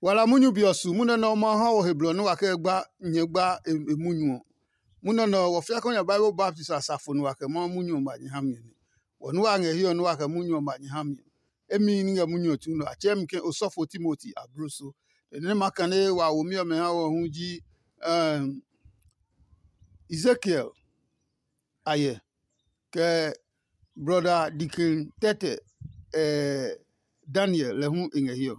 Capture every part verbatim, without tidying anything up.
wala munyu biosu muna no ma ha o hebron no wake gba nyegba emunyu muna no wo fia konya Bible Baptist asafo no wake ma munyu ma nyame ni wonu wa nge hiyo no wake munyu ma nyame emi ni nga munyu tu no achem ke osofo Timothy abruso ne makane wa wo mi o me ha wo hunji um Ezekiel aye ke brother Dikin Tete eh Daniel le hu nge hiyo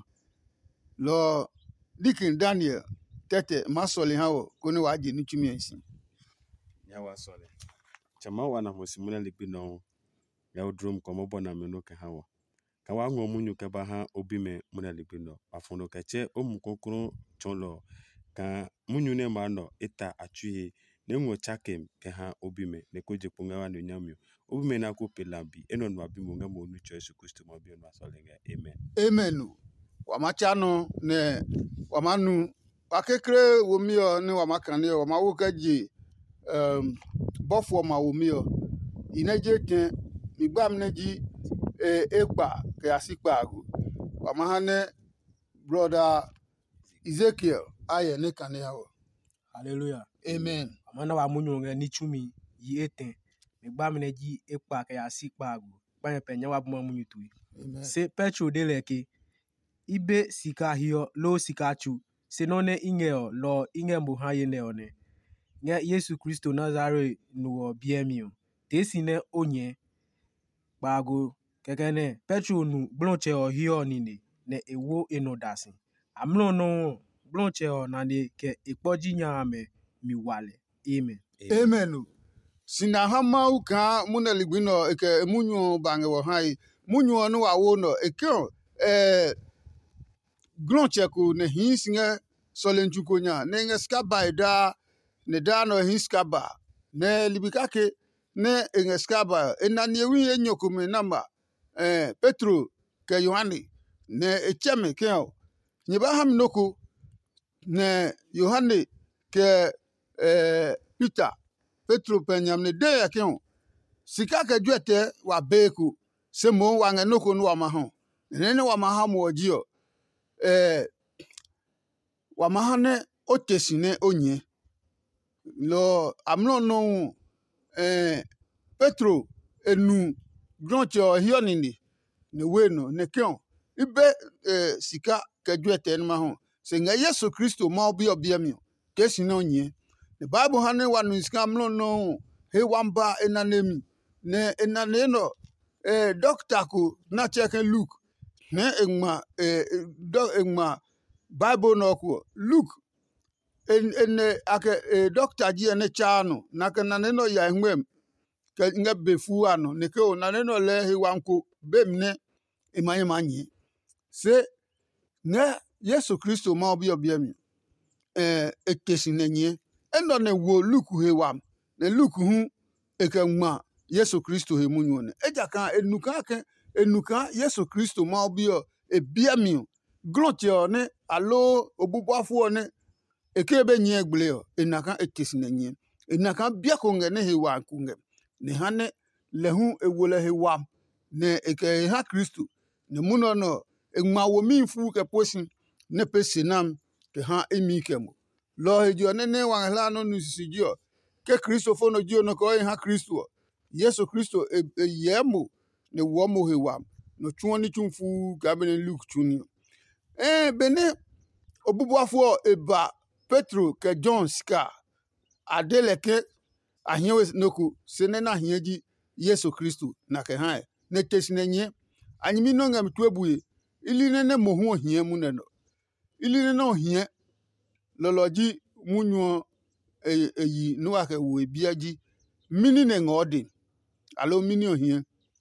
lo Dikin Daniel Tete masoli hawo koni waje ni tumi ensi ya wasole chama wana mosimuna libino ya odrum komo bona me no ke hawo ka wa ngo munyu ke ba ha obi me muna libino afono ka che omukokoro cholo ka munyu ne ma no eta atue ne ngo chakem ke ha obi me ne koje punga wa no nyamyo obi me na ko pelambi eno no abi mo nga mo nu cho Yesu Kristo mo bi no asole nga amen amen wamachano ne wamanu wakekre womio ne wamakane wamawokaji um bofo ma womio inaje ke migbam neji e egba ke asikpa agu wamahane brother Ezekiel aye ne kane yawo hallelujah amen amana wa munyu nga ni chumi yi eten migbam neji ekpa ke asikpa agu pa penya wa buma munyu tu amen se petro de leke ibe sika hiyo lo sika chu se no ne ingeo lo inge mbu ha ye ne one nya Yesu Kristo Nazare no biemio tesi ne onye bago kekene petro nu blonche o hiyo nini ne ewo enodasi amlo no blonche o na ne ke ipoji nya ame mi wale amen amen sina hama uka muna ligbino eke munyu bange wo hai munyu no awo no eke eh gloncheku ne hinsinga solenchukonya ne nge skaba ida ne dano hinskaba ne libikake ne nge skaba enani ewi enyokume namba eh Petro ke Yohane ne echeme ke o nyiba ham noko ne Yohane ke eh Peter Petro penyam ne de ya ke o sika ke dwete wa beku se mo wa nge noko no wa ma ho ne ne wa ma ha mo ojio eh wamahane otesine onye lo amno no eh Petro enu groncho hionini ne weno ne kion ibe eh sika kedwete nma ho se nga Yesu Kristo ma obi obiamio tesine onye the Bible hane wanu sika amno no he wamba enanemi ne enane no eh doctor ko na check Luke ne engma eh do engma Bible no ko Luke en en ake e doctor ji ene chano na kana ne no ya hwem ke nga befu ano ne ke o na ne no le he wanko bemne emanye manye se ne Yesu Kristo ma obi obi ami eh ekesi nenye endo ne wo Luke he wam ne Luke hu ekenma Yesu Kristo he munyo ne eja kan enuka ke enuka Yesu Kristo ma obi o ebiami glotio ne alo obubuafu ne ekebe nye egbleo enaka etesinenye enaka biakonge ne hewa kunge ne hane lehu ewole hewa ne eke ha Kristo ne muno no egma wo minfu ke posin ne pesinam ke ha emi kemo lo hejo ne ne wa hla no nusijio ke Kristo fo no jio no ko ha Kristo Yesu Kristo eyemo ne wo mo hewa no chuoni chumfu gabene Luke chuni eh bene obubuafo eba Petro ke John ska adeleke ahiewe noku sene na ahieji Yesu Kristo na ke ha ne tesinenye anyimi no ngam tuebuye ili ne mohu ohie mu ne no ili ne no ohie loloji munyo eyi no ake wo ebiaji mini ne ngodi alo mini ohie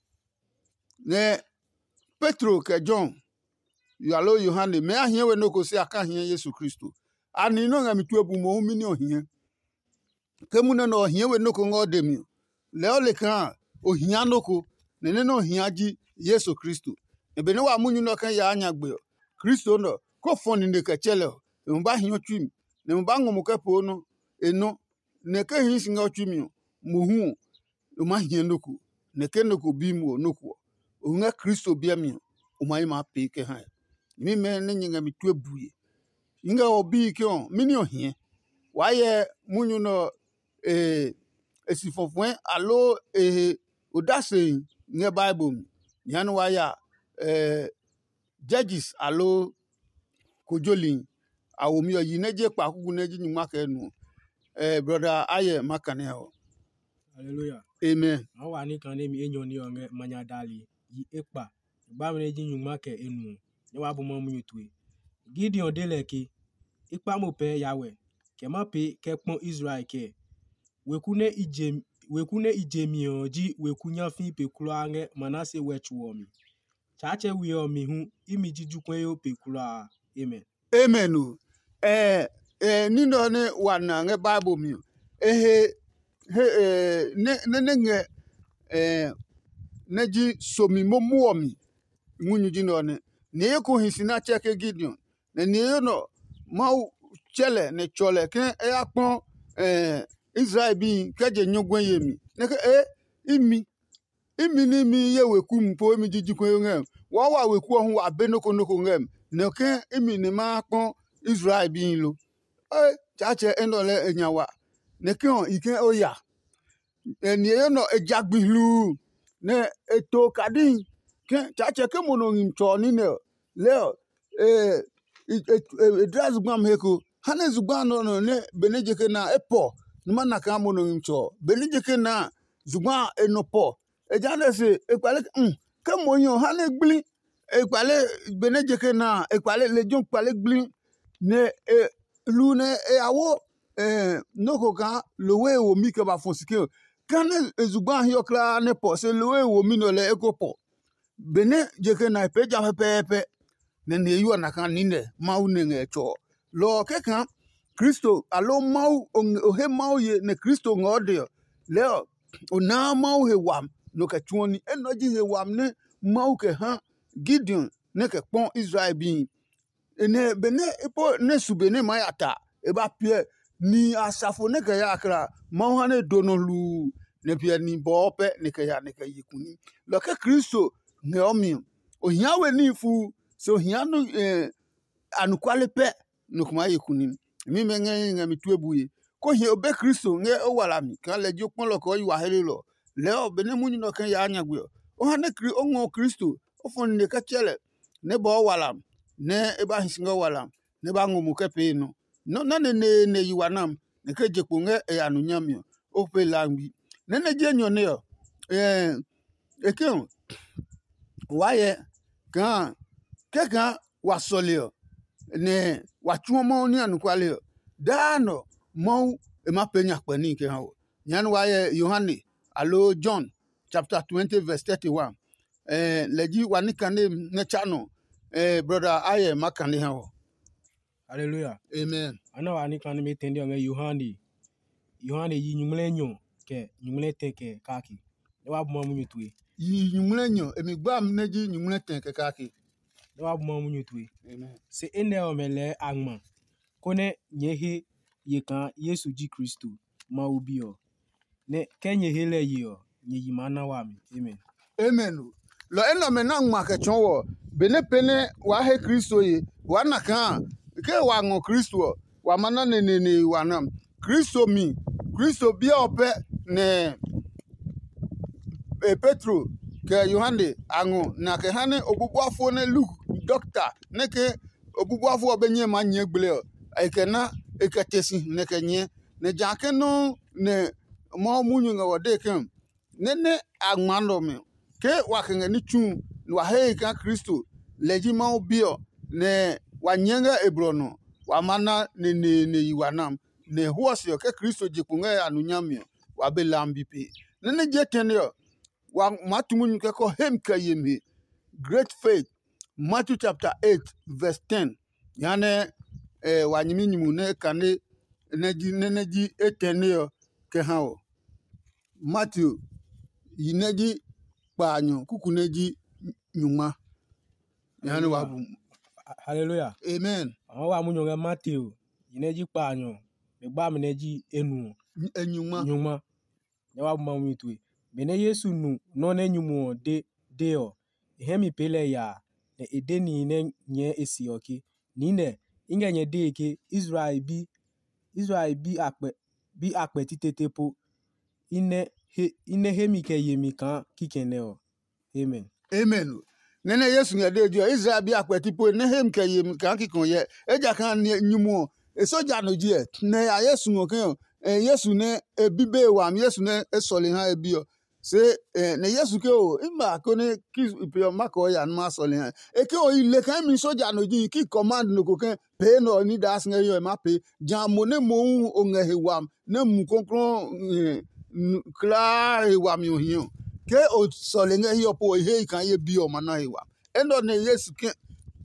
ne Petro ke John yalo Yohane me ahiewe noku se aka ahie Yesu Kristo ani no ngam tuebu mo mini ohie kemune no ohie we noko ngodemi le ole kan ohia noko ne ne no ohia ji Yesu Kristo ebe ne wa munyu no kan ya anya gbe Kristo no ko foni ne ka chele e mba hia twim ne mba ngomu ka po no eno ne ka hin singa twim mo hu o ma hia noko ne ke noko bi mu noko o nga Kristo bia mi o ma ma pe ke ha mi me ne nyinga mi tuebuye inga obi kion mini ohie waye munyu no eh esifofwen alo eh odase nye bible yan waya eh judges alo kojolin awomi oyi neje pa kugu neji nyuma kenu eh brother aye makane ho. Hallelujah. Amen. Awa wani kan mi enyo ni onge manya dali yi ekpa gba mi ji nyuma ke enu ni wa bu mo mu yutwe Gideon dele ki ikpa mo pe yawe ke ma pe ke pon Israel ke wekune ijem wekune ijemi oji wekunya fi pe kula nge manase wechuo mi chache wi o mi hu imi jijukwe yo pe kula. Amen. Amen. o. Eh eh nino ne wana nge bible mi eh he eh ne ne nge eh neji somi momuo mi munyu jino ne ne ko hisina cheke Gideon ne ne no mau chele ne chole ke e apon eh Israel bi keje nyogwen yemi ne ke eh imi imi ni mi ye weku mpo mi jijikwen ngem wa wa weku ohun wa benoko noko ngem ne ke imi ni ma pon Israel bi lo eh chache enole enyawa ne ke on ike oya eni ye no ejagbihlu ne eto kadin ke chache ke mono ngimcho ni ne leo eh dress gbam heko hane zugban no no ne benejeke na epo nima na ka mono ngimcho benejeke na zugban enopo ejane se ekwale mm ke moyo hane gbli ekwale benejeke na ekwale lejon kwale gbli ne e lu ne e awo eh noko ka lowe wo mi ke ba fonsike kane ezugban hi okla ne po se lowe wo mi no le ekopo bene jeke na peja pepe ne ne yu na kan ni ne mau ne ngecho lo ke kan Kristo alo mau o he mau ye ne Kristo ngode leo ona mau he wam no ke tuoni enoji he wam ne mau ke ha Gideon ne ke pon Israel bi ene bene epo ne subene mayata e ba pie ni asafo ne ke ya kra mau ha ne donolu ne pie ni bope ne ke ya ne ke yikuni lo ke Kristo ne omi ohiawe ni fu so hianu eh, anukwale pe no kuma yikuni mi menge nge mi tuebuye ko hi obe Kristo nge owala mi kan lejo pon lo ko yiwa hele lo le obene munyi no kan ya anyagwe o ha ne kri onwo Kristo o fon ne ka chele ne bo wala ne e ba hisinga wala ne ba ngumu ke pe no no na ne ne ne yiwa nam ne ke je nge e anu nyami o pe lambi ne ne je nyo ne yo eh e ke waye kan ke kan wasole ne wachuomo ni anukwale dano mo e ma penya pani ke hawo nyan waye Yohane alo John chapter twenty verse thirty-one eh leji wanikane ne chano eh brother aye makane hawo. Hallelujah. Amen. Ana wani kan mi tendi onge Yohane Yohane yi nyumle nyo ke nyumle teke kaki ne wa bu mo mu yutwe yi nyumle nyo emi gba mneji nyumle teke kaki ne wa bu mo mu yutwe. Amen. Se ene omele angma kone nyehe ye kan Yesu ji Kristo ma ubi o ne kenye hele ye o nye yimana wa mi. Amen. Amen. Lo eno mena ngma ke chonwo bene pene wa he Kristo ye wa na kan ke wa ngo Kristo wa mana ne ne ne wa nam Kristo mi Kristo bia ope ne e Petro ke Yohane ango na ke hane obubuafo ne Luke doctor ne ke obubuafo obenye ma nye gble e ke na e ke tesi ne ke nye ne jake no ne mo munyu nga wode kem ne ne agmando me ke wa ke ni chu wa he ka Kristo leji ma obio ne wa nyenga ebrono wa mana ne ne ne yiwanam ne huosio ke Kristo jikunga anunyamio wa be lambi pe ne ne jetenio wa matumun ke ko hem kayemi great faith Matthew chapter eight verse ten yane eh wanyimi nyimu ne kane neji neji etenio ke hawo Matthew yineji panyo kukuneji nyuma yane wa bu. Hallelujah. Amen. Awon wa mu nyo Matthew yineji pa anyo me gba mi neji enu Enyuma nyuma ne wa bu mo mu yutwe bene Yesu nu no ne nyumu de de o hemi pele ya ne edeni ne nye esi oki ni ne inge nye de ke Israel bi Israel bi akpe bi akpe titete po ine he ine hemi ke yemi kan kikene o. Amen. Amen. Nene Yesu nye de dio Israel bi akweti po ne hem ke yem kan ki kon ye. Eja kan nyumo. E soja no die. Ne ya Yesu ngo kan. E Yesu ne e bibe wa mi Yesu ne e sole han e bio. Se eh, ne Yesu ke o imba ko ne ki pe mako ya no ma sole han. E ke o ile kan mi soja no di ki command no ko kan pe no ni das nge yo e ma pe. Jan mo ne mo o nge hewam ne mu konkron kla hewam yo hiyo. Ke o solenge hiyo po he kan ye bi o mana hiwa endo ne Yesu ke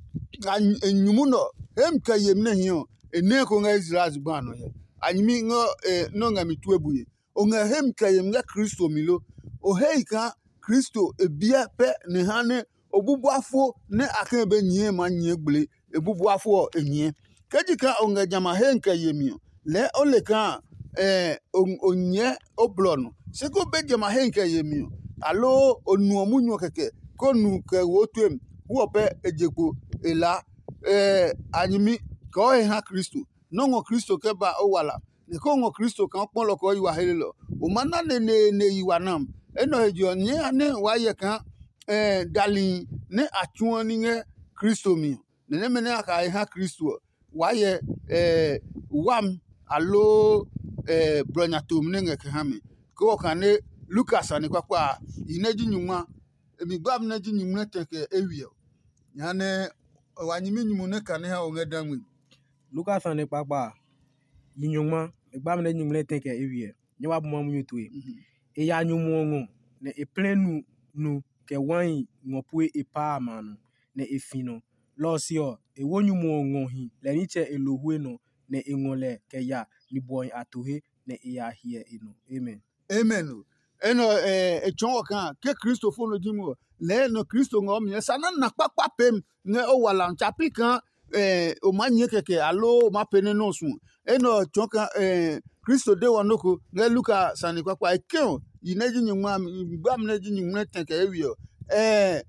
anyumuno hem ka yem ne hiyo ene ko nga Israel zugba no ye anyimi ngo no nga mitu ebuye o nga hem ka yem nga Kristo milo o he kan Kristo ebia pe ne hane obubuafo ne akan be nyie ma nyie gbele ebubuafo enye kejika o nga jama hem ka yemio le o le kan eh onye oblono seko be jama hem ka yemio alo onu omunyo keke konu ke wotem huope ejekpo ela eh anyimi ko e ha Kristo nongo Kristo ke ba owala ne ko ngo Kristo kan pon lo ko yiwa helelo o mana ne ne ne yiwa nam eno ejo nye ane wa ye kan eh dali ne atuon ni nge Kristo mi ne ne mene aka e ha Kristo wa ye eh wam alo eh bronya tom ne nge ke ha mi ko kan ne Lucas ani kwa kwa ineji nyuma emi gbam na ji nyuma teke ewie yane wanyimi nyumu ne kan ha o ngedanwe Lucas ane papa yinyuma egba me nyumle tenke ewie nyewa bo mamu nyutwe e ya nyumu ngo ne e plenu nu ke wan ngopwe e pa manu ne e fino lo sio e wonyumu ngo hi le ni che elohwe no ne engole ke ya ni boy atohe ne e ya hie eno. Amen. Amen. Eno eh echon kan ke Kristo fo no dimu le no Kristo ngo mi sana na papa pem ne o wala chapi kan eh o manye keke alo o ma pene no sun eno chon kan eh Kristo de wonoko ne Luka sani papa e ken yineji nyuma gbam ne ji nyuma tenke ewi eh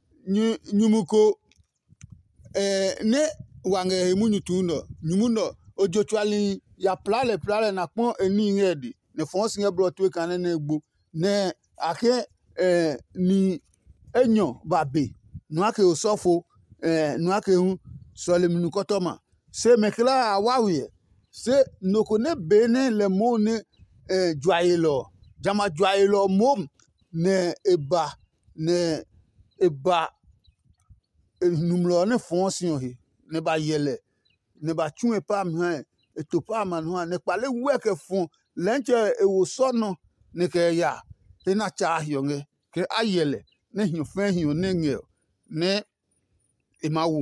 nyumuko eh ne wange munyutu no nyumuno ojochwali ya plale plale na pon eni ngedi ne fonsi nge bro tu kan ne egbo ne ake eh ni enyo babe no ake osofo eh no ake hu solemnu kotoma se mekla awawe se noko ne bene le mo ne eh joyelo jama joyelo mom ne eba ne eba numlo ne fonsi ohi ne ba yele ne ba tun e pa mi han e to pa ma no ne pale weke fun lenche e wo sono ne ke ya te na cha hionge ke ayele ne hiu fe hiu ne nge ne e mawu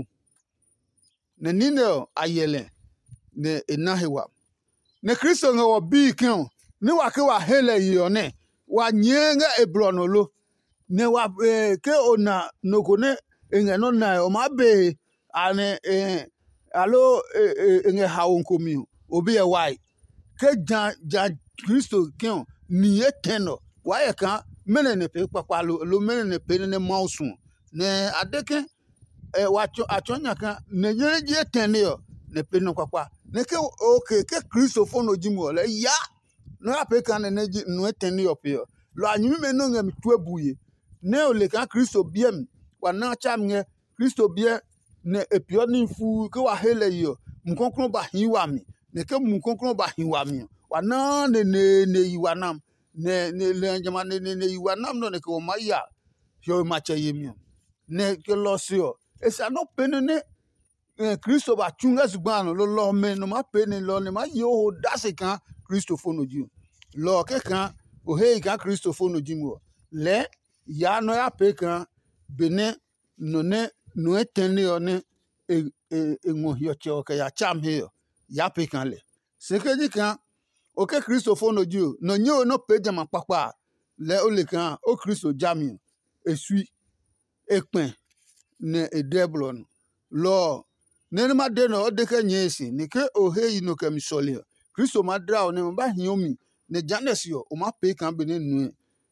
ne nine ayele ne enahewa ne Kristo nge wo bi ken ne wa ke wa hele yo ne wa nyenga e blonolo ne wa eh, ke ona noko ne nge no na o ma be ane eh alo nge hawo nkomi obi e wai ke jan jan Kristo ken ni eteno wa ye kan mene ne pe papa lo lo mene ne pe ne mausun ne adeke e wa atonya kan ne yere je etene yo ne pe no papa ne ke okay ke Kristo fo no jimu le ya no ape kan ne no etene yo pe yo lo anyimi me no ngam tu ebuye ne o le kan Kristo biem wa na cha mge Kristo bie ne epio ni fu ke wa hele yo mkonkron ba hiwa mi ne ke mkonkron ba hiwa mi wa na ne ne ne yiwa nam ne ne le jama ne ne yiwa nam no ne ke o ma ya yo ma che yemi ne ke lo sio e sa no pene ne Kristo ba chunga zugban lo lo me no ma pene lo ne ma yo dase kan Kristo fo no ji lo ke kan o he kan Kristo fo no ji mo le ya no ya pe kan bene no ne no etene o ne e e ngo yo che o ke ya cham he ya pe kan le se ke di kan o ke Kristo fo no ji no nyo no pe jama papa le o le kan o Kristo jami esui ekpen ne edeblon lo ne ma de no de ke nyesi ni ke o he yi no ke mi sole Kristo ma dra o ne ba hiomi ne janes yo o ma pe kan be ne nu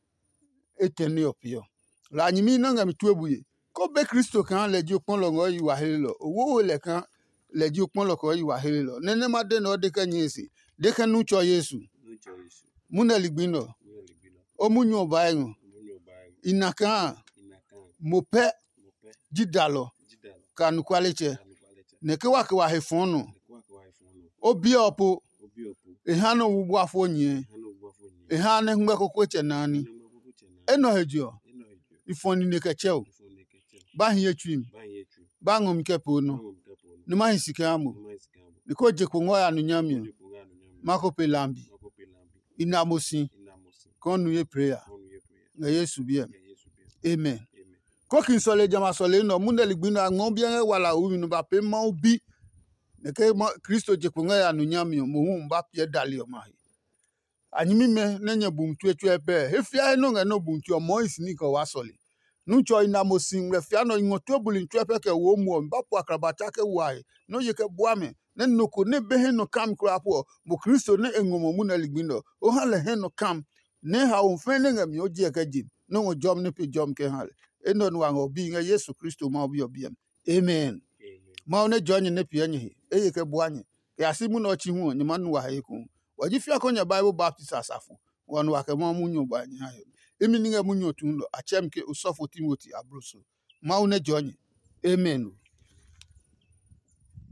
etene opio la nyimi na ngam tuebuye ko be Kristo kan le ju pon lo ngo yi wa hele lo owo le kan le ji ukpon lo ko yi wa hele lo nene ma de no de ke nyesi de ke nu cho Yesu n'uche Yesu muna ligbino mụ eligbino o munyo ba engu mụnye ụgbọala inaka ịnaka mope mope jidalo jidala kanu kwaleche anụkwalịcha ne ke wa ke wa he funu lekwa akwa ife ọnụ obi opo obi opu e ha no wugbu afọ nye ha na ugbo afọ e nye ha ne ngbe kokko che nani n'ime ọgwụgwụ che na eno hejo ịnọ eju ifoni ne ke cheo ifo na-ekeche ba hi twim banye echu ba ngom ke pono gbanwe nke pụrụ ni ma hisike amu n'ime isi ka bụ ni ko je ko ngo ya nu nyamio onye kwụrụ anụ ya mako pe lambi mako pela mbi ina mosi ina musi ko nu ye prayer ọnụ ye pụrụ nga Yesu bien ya Yesu bịa amen amen ko kin sole jama sole no muna ligbino angon bien wala u nu ba pe ma obi ne ke Kristo je ko ngo ya nu nyamio mo hu ba pie dali o ma anyimi me nenye bumtu etu ebe hefia no nga no bumtu o mo isini ko wa sole nu cho ina mosin we fia no ngoto buli ntu ebe ke wo mu mba po akrabata ke wai no ye ke boame ne no ko ne be he no kam kra po mo Kristo ne engomo mu na ligbino o ha le he no kam ne ha o fe ne ngam yo je ke jim no ngo jom ne pe jom ke ha eno no ngo bi nga Yesu Kristo ma obi obi amen amen ma ne jonye ne pie nye e ye ke boanye ke asimu no chi hu nyima nu wa he ku waji fia ko nya Bible Baptist asafo wonu wa ke mo munyo ba nya ha emi ninga munyo tundo achem ke usofo Timothy abruso ma ne jonye amen